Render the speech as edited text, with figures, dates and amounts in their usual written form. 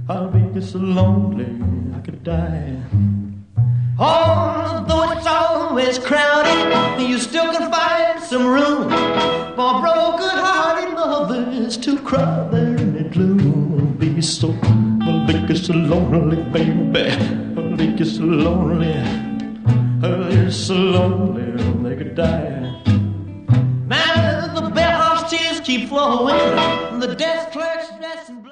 I'll be so lonely I could die. Although it's always crowded, you still can find some room for broken-hearted lovers to cry there in the gloom. Be so, I'll be so lonely, baby. I'll be so lonely. I'll be so lonely they could die. Now the bellhop's tears keep flowing, the desk clerk's dressing.